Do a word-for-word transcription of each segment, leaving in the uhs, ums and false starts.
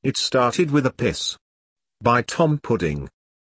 It Started with a Piss. By Tom Pudding.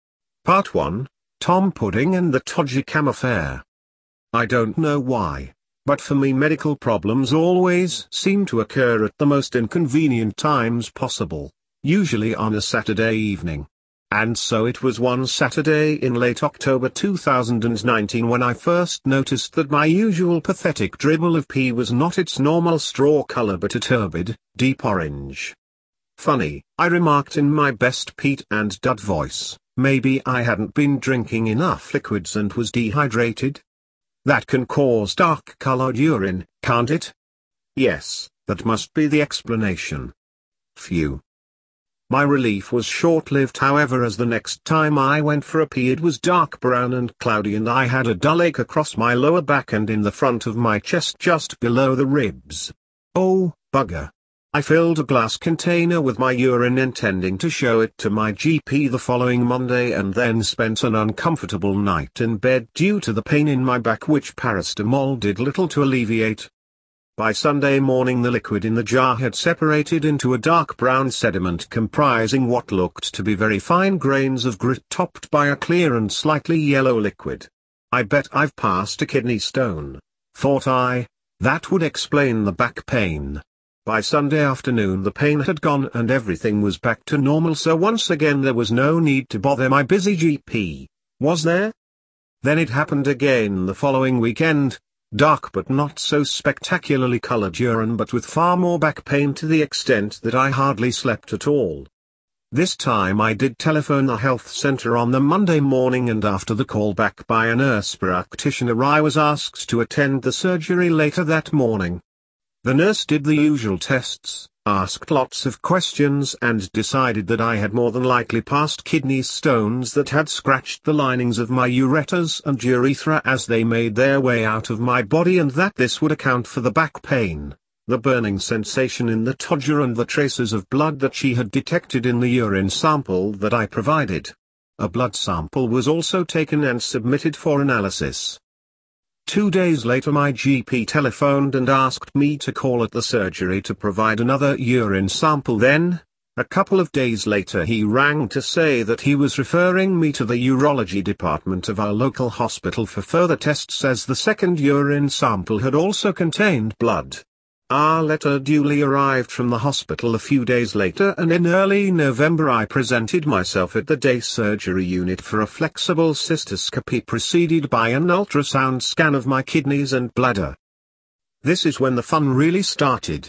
Part one, Tom Pudding and the Todjikam Affair. I don't know why, but for me medical problems always seem to occur at the most inconvenient times possible, usually on a Saturday evening. And so it was one Saturday in late October two thousand nineteen when I first noticed that my usual pathetic dribble of pee was not its normal straw color but a turbid, deep orange. Funny, I remarked in my best Pete and Dud voice, maybe I hadn't been drinking enough liquids and was dehydrated? That can cause dark-colored urine, can't it? Yes, that must be the explanation. Phew. My relief was short-lived however, as the next time I went for a pee it was dark brown and cloudy and I had a dull ache across my lower back and in the front of my chest just below the ribs. Oh, bugger. I filled a glass container with my urine intending to show it to my G P the following Monday and then spent an uncomfortable night in bed due to the pain in my back which paracetamol did little to alleviate. By Sunday morning the liquid in the jar had separated into a dark brown sediment comprising what looked to be very fine grains of grit topped by a clear and slightly yellow liquid. I bet I've passed a kidney stone, thought I. That would explain the back pain. By Sunday afternoon the pain had gone and everything was back to normal, so once again there was no need to bother my busy G P, was there? Then it happened again the following weekend. Dark but not so spectacularly colored urine but with far more back pain to the extent that I hardly slept at all. This time I did telephone the health center on the Monday morning and after the call back by a nurse practitioner I was asked to attend the surgery later that morning. The nurse did the usual tests, asked lots of questions and decided that I had more than likely passed kidney stones that had scratched the linings of my ureters and urethra as they made their way out of my body and that this would account for the back pain, the burning sensation in the todger and the traces of blood that she had detected in the urine sample that I provided. A blood sample was also taken and submitted for analysis. Two days later my G P telephoned and asked me to call at the surgery to provide another urine sample. Then, a couple of days later he rang to say that he was referring me to the urology department of our local hospital for further tests as the second urine sample had also contained blood. Our letter duly arrived from the hospital a few days later and in early November I presented myself at the day surgery unit for a flexible cystoscopy preceded by an ultrasound scan of my kidneys and bladder. This is when the fun really started.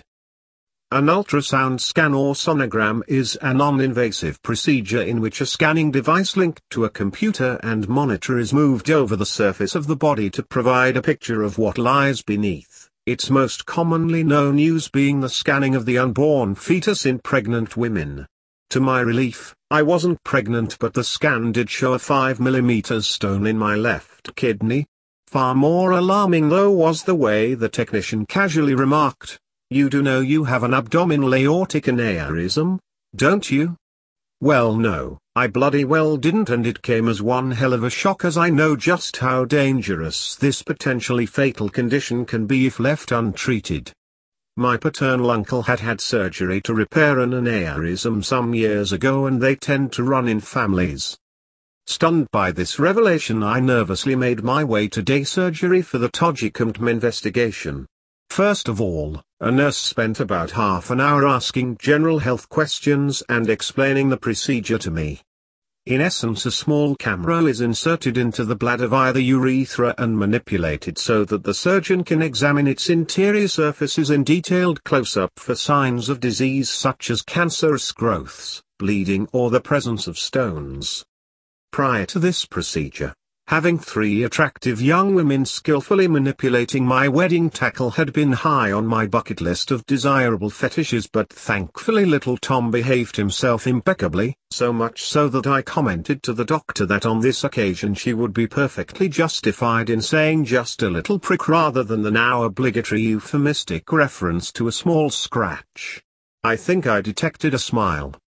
An ultrasound scan or sonogram is a non-invasive procedure in which a scanning device linked to a computer and monitor is moved over the surface of the body to provide a picture of what lies beneath. Its most commonly known use being the scanning of the unborn fetus in pregnant women. To my relief, I wasn't pregnant but the scan did show a five millimeter stone in my left kidney. Far more alarming though was the way the technician casually remarked, "You do know you have an abdominal aortic aneurysm, don't you?" Well no, I bloody well didn't, and it came as one hell of a shock as I know just how dangerous this potentially fatal condition can be if left untreated. My paternal uncle had had surgery to repair an aneurysm some years ago and they tend to run in families. Stunned by this revelation I nervously made my way to day surgery for the Todjikam investigation. First of all, a nurse spent about half an hour asking general health questions and explaining the procedure to me. In essence, a small camera is inserted into the bladder via the urethra and manipulated so that the surgeon can examine its interior surfaces in detailed close-up for signs of disease such as cancerous growths, bleeding or the presence of stones. Prior to this procedure, having three attractive young women skillfully manipulating my wedding tackle had been high on my bucket list of desirable fetishes, but thankfully little Tom behaved himself impeccably, so much so that I commented to the doctor that on this occasion she would be perfectly justified in saying just a little prick rather than the now obligatory euphemistic reference to a small scratch. I think I detected a smile.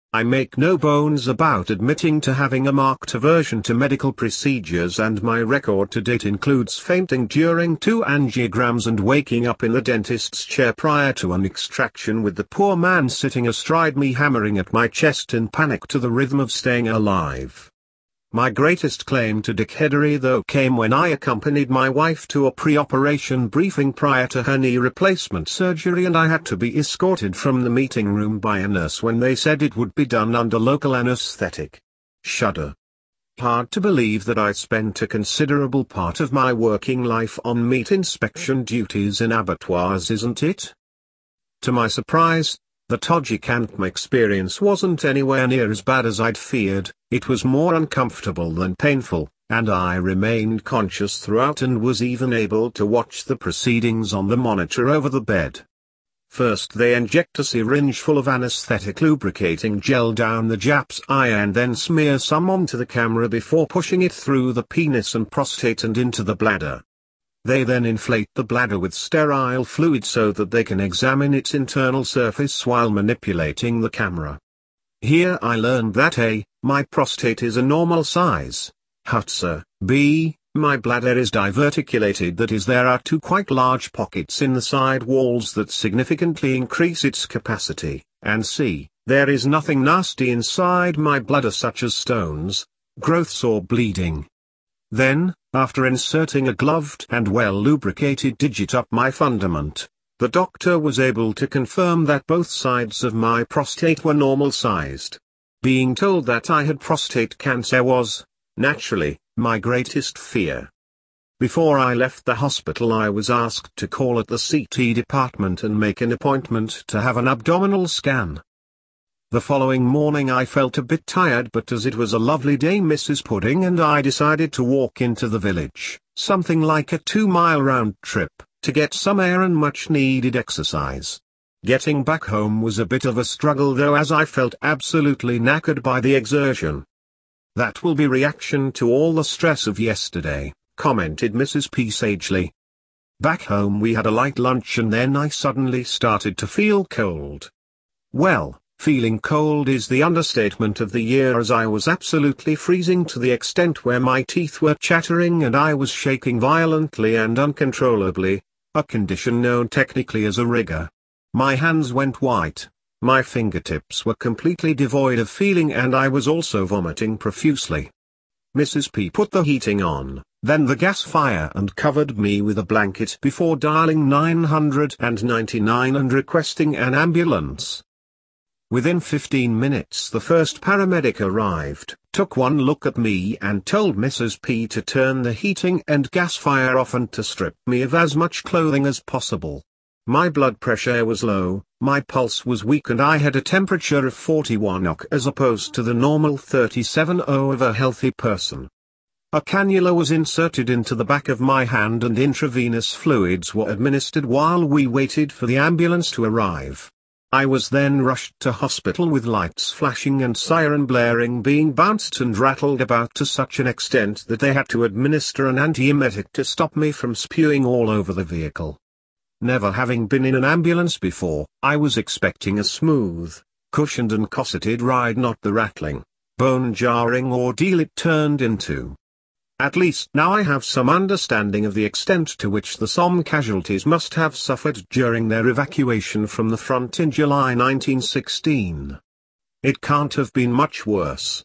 I make no bones about admitting to having a marked aversion to medical procedures, and my record to date includes fainting during two angiograms and waking up in the dentist's chair prior to an extraction with the poor man sitting astride me hammering at my chest in panic to the rhythm of Staying Alive. My greatest claim to dickheadery though came when I accompanied my wife to a pre-operation briefing prior to her knee replacement surgery, and I had to be escorted from the meeting room by a nurse when they said it would be done under local anesthetic. Shudder. Hard to believe that I spent a considerable part of my working life on meat inspection duties in abattoirs, isn't it? To my surprise, the Todjikantm experience wasn't anywhere near as bad as I'd feared. It was more uncomfortable than painful, and I remained conscious throughout and was even able to watch the proceedings on the monitor over the bed. First they inject a syringe full of anesthetic lubricating gel down the Jap's eye and then smear some onto the camera before pushing it through the penis and prostate and into the bladder. They then inflate the bladder with sterile fluid so that they can examine its internal surface while manipulating the camera. Here I learned that A. my prostate is a normal size, Hutzer, B. my bladder is diverticulated, that is there are two quite large pockets in the side walls that significantly increase its capacity, and C. there is nothing nasty inside my bladder such as stones, growths or bleeding. Then, after inserting a gloved and well-lubricated digit up my fundament, the doctor was able to confirm that both sides of my prostate were normal-sized. Being told that I had prostate cancer was, naturally, my greatest fear. Before I left the hospital I was asked to call at the C T department and make an appointment to have an abdominal scan. The following morning I felt a bit tired, but as it was a lovely day Missus Pudding and I decided to walk into the village, something like a two-mile round trip, to get some air and much-needed exercise. Getting back home was a bit of a struggle though, as I felt absolutely knackered by the exertion. "That will be reaction to all the stress of yesterday," commented Missus P sagely. Back home we had a light lunch and then I suddenly started to feel cold. Well, feeling cold is the understatement of the year, as I was absolutely freezing to the extent where my teeth were chattering and I was shaking violently and uncontrollably, a condition known technically as a rigor. My hands went white, my fingertips were completely devoid of feeling, and I was also vomiting profusely. Missus P put the heating on, then the gas fire, and covered me with a blanket before dialing nine ninety-nine and requesting an ambulance. Within fifteen minutes the first paramedic arrived, took one look at me and told Missus P to turn the heating and gas fire off and to strip me of as much clothing as possible. My blood pressure was low, my pulse was weak, and I had a temperature of forty-one O C as opposed to the normal thirty-seven O of a healthy person. A cannula was inserted into the back of my hand and intravenous fluids were administered while we waited for the ambulance to arrive. I was then rushed to hospital with lights flashing and siren blaring, being bounced and rattled about to such an extent that they had to administer an antiemetic to stop me from spewing all over the vehicle. Never having been in an ambulance before, I was expecting a smooth, cushioned and cosseted ride, not the rattling, bone-jarring ordeal it turned into. At least now I have some understanding of the extent to which the Somme casualties must have suffered during their evacuation from the front in July nineteen sixteen. It can't have been much worse.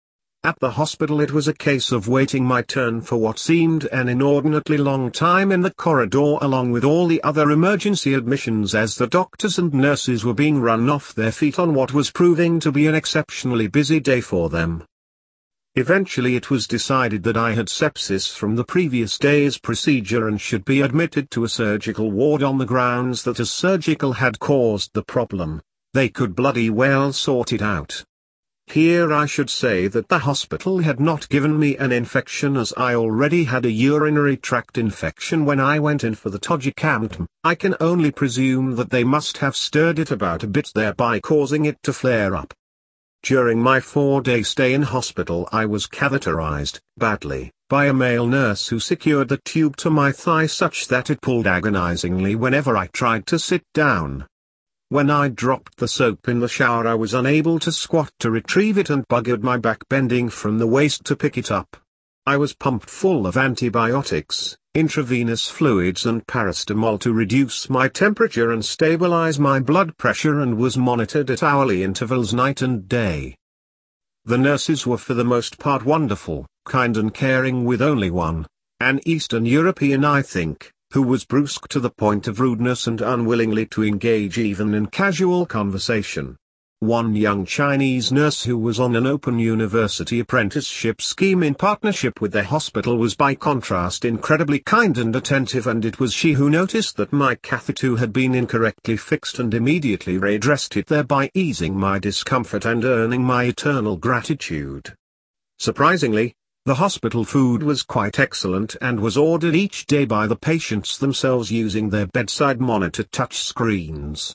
At the hospital it was a case of waiting my turn for what seemed an inordinately long time in the corridor, along with all the other emergency admissions, as the doctors and nurses were being run off their feet on what was proving to be an exceptionally busy day for them. Eventually it was decided that I had sepsis from the previous day's procedure and should be admitted to a surgical ward on the grounds that a surgical had caused the problem. They could bloody well sort it out. Here I should say that the hospital had not given me an infection, as I already had a urinary tract infection when I went in for the Todjikantm. I can only presume that they must have stirred it about a bit, thereby causing it to flare up. During my four-day stay in hospital I was catheterized, badly, by a male nurse who secured the tube to my thigh such that it pulled agonizingly whenever I tried to sit down. When I dropped the soap in the shower I was unable to squat to retrieve it and buggered my back bending from the waist to pick it up. I was pumped full of antibiotics, intravenous fluids and paracetamol to reduce my temperature and stabilize my blood pressure, and was monitored at hourly intervals night and day. The nurses were for the most part wonderful, kind and caring, with only one, an Eastern European I think, who was brusque to the point of rudeness and unwillingly to engage even in casual conversation. One young Chinese nurse who was on an open university apprenticeship scheme in partnership with the hospital was by contrast incredibly kind and attentive, and it was she who noticed that my catheter had been incorrectly fixed and immediately redressed it, thereby easing my discomfort and earning my eternal gratitude. Surprisingly, the hospital food was quite excellent and was ordered each day by the patients themselves using their bedside monitor touch screens.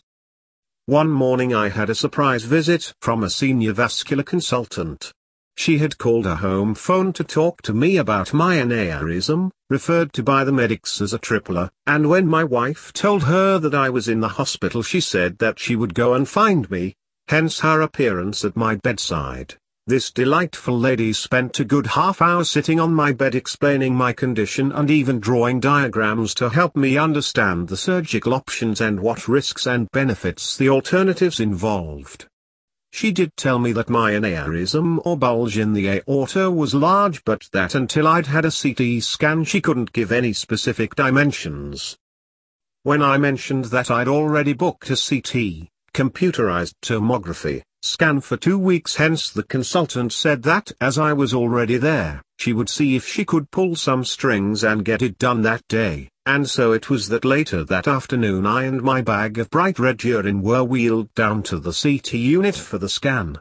One morning I had a surprise visit from a senior vascular consultant. She had called her home phone to talk to me about my aneurysm, referred to by the medics as a tripler, and when my wife told her that I was in the hospital she said that she would go and find me, hence her appearance at my bedside. This delightful lady spent a good half hour sitting on my bed explaining my condition and even drawing diagrams to help me understand the surgical options and what risks and benefits the alternatives involved. She did tell me that my aneurysm or bulge in the aorta was large, but that until I'd had a C T scan she couldn't give any specific dimensions. When I mentioned that I'd already booked a C T, computerized tomography, scan for two weeks, hence the consultant said that as I was already there, she would see if she could pull some strings and get it done that day, and so it was that later that afternoon I and my bag of bright red urine were wheeled down to the C T unit for the scan.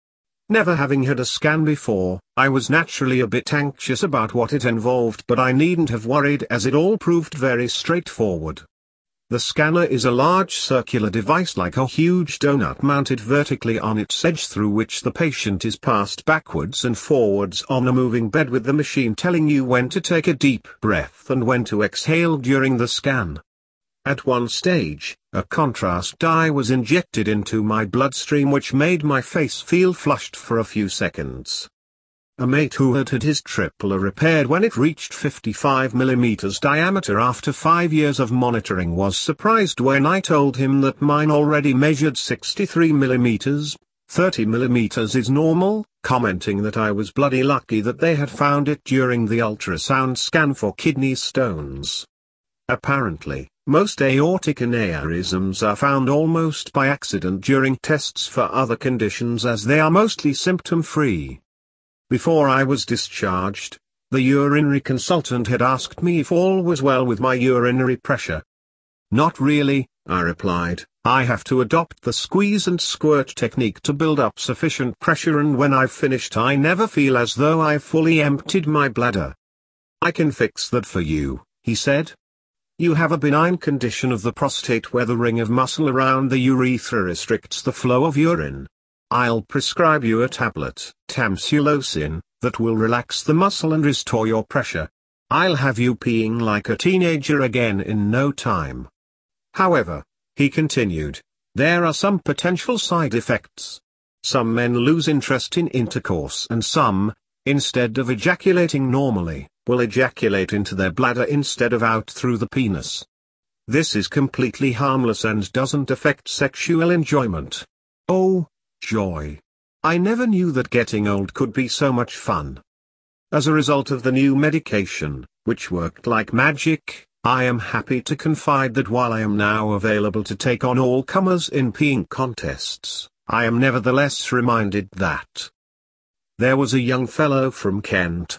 Never having had a scan before, I was naturally a bit anxious about what it involved, but I needn't have worried as it all proved very straightforward. The scanner is a large circular device like a huge donut mounted vertically on its edge, through which the patient is passed backwards and forwards on a moving bed, with the machine telling you when to take a deep breath and when to exhale during the scan. At one stage, a contrast dye was injected into my bloodstream which made my face feel flushed for a few seconds. A mate who had had his tripler repaired when it reached fifty-five millimeters diameter after five years of monitoring was surprised when I told him that mine already measured sixty-three millimeters, thirty millimeters is normal, commenting that I was bloody lucky that they had found it during the ultrasound scan for kidney stones. Apparently, most aortic aneurysms are found almost by accident during tests for other conditions, as they are mostly symptom-free. Before I was discharged, the urinary consultant had asked me if all was well with my urinary pressure. "Not really," I replied. "I have to adopt the squeeze and squirt technique to build up sufficient pressure, and when I've finished I never feel as though I've fully emptied my bladder." "I can fix that for you," he said. "You have a benign condition of the prostate where the ring of muscle around the urethra restricts the flow of urine. I'll prescribe you a tablet, tamsulosin, that will relax the muscle and restore your pressure. I'll have you peeing like a teenager again in no time." However, he continued, there are some potential side effects. Some men lose interest in intercourse, and some, instead of ejaculating normally, will ejaculate into their bladder instead of out through the penis. This is completely harmless and doesn't affect sexual enjoyment. Oh, joy! I never knew that getting old could be so much fun. As a result of the new medication, which worked like magic, I am happy to confide that while I am now available to take on all comers in peeing contests, I am nevertheless reminded that there was a young fellow from Kent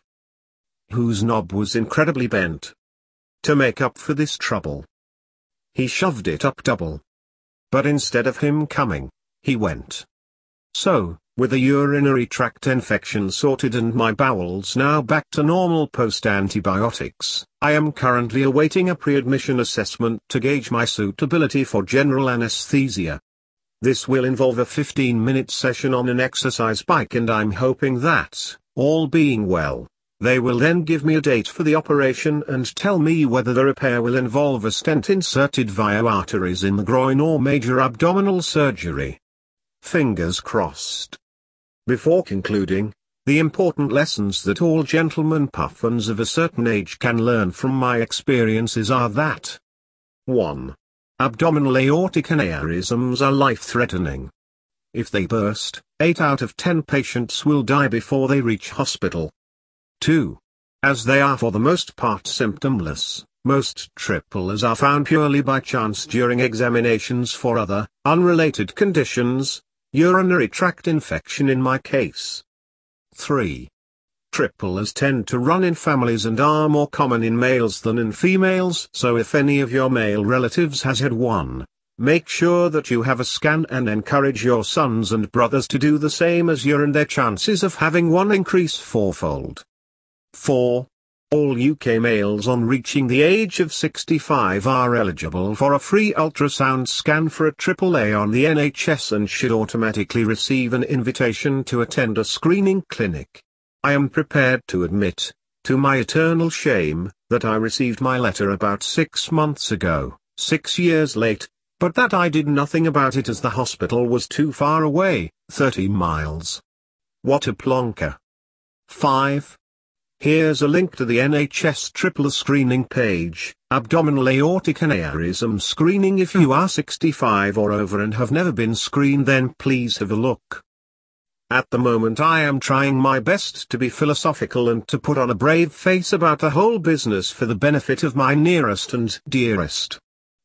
whose knob was incredibly bent. To make up for this trouble, he shoved it up double. But instead of him coming, he went. So, with a urinary tract infection sorted and my bowels now back to normal post-antibiotics, I am currently awaiting a pre-admission assessment to gauge my suitability for general anesthesia. This will involve a fifteen minute session on an exercise bike, and I'm hoping that, all being well, They will then give me a date for the operation and tell me whether the repair will involve a stent inserted via arteries in the groin or major abdominal surgery. Fingers crossed. Before concluding, the important lessons that all gentlemen puffins of a certain age can learn from my experiences are that one. Abdominal aortic aneurysms are life-threatening. If they burst, eight out of ten patients will die before they reach hospital. two. As they are for the most part symptomless, most triple A's are found purely by chance during examinations for other, unrelated conditions, urinary tract infection in my case. three. Triple A's tend to run in families and are more common in males than in females, so if any of your male relatives has had one, make sure that you have a scan and encourage your sons and brothers to do the same, as you and their chances of having one increase fourfold. four. All U K males on reaching the age of sixty-five are eligible for a free ultrasound scan for a triple A on the N H S and should automatically receive an invitation to attend a screening clinic. I am prepared to admit, to my eternal shame, that I received my letter about six months ago, six years late, but that I did nothing about it as the hospital was too far away, thirty miles. What a plonker. five. Here's a link to the N H S triple A screening page, abdominal aortic aneurysm screening. If you are sixty-five or over and have never been screened, then please have a look. At the moment I am trying my best to be philosophical and to put on a brave face about the whole business for the benefit of my nearest and dearest.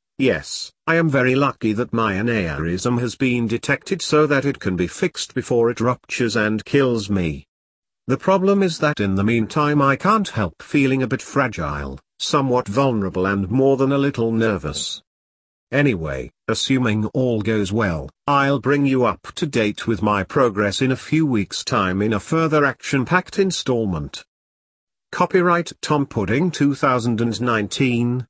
Yes, I am very lucky that my aneurysm has been detected so that it can be fixed before it ruptures and kills me. The problem is that in the meantime I can't help feeling a bit fragile, somewhat vulnerable and more than a little nervous. Anyway, assuming all goes well, I'll bring you up to date with my progress in a few weeks' time in a further action-packed installment. Copyright Tom Pudding two thousand nineteen.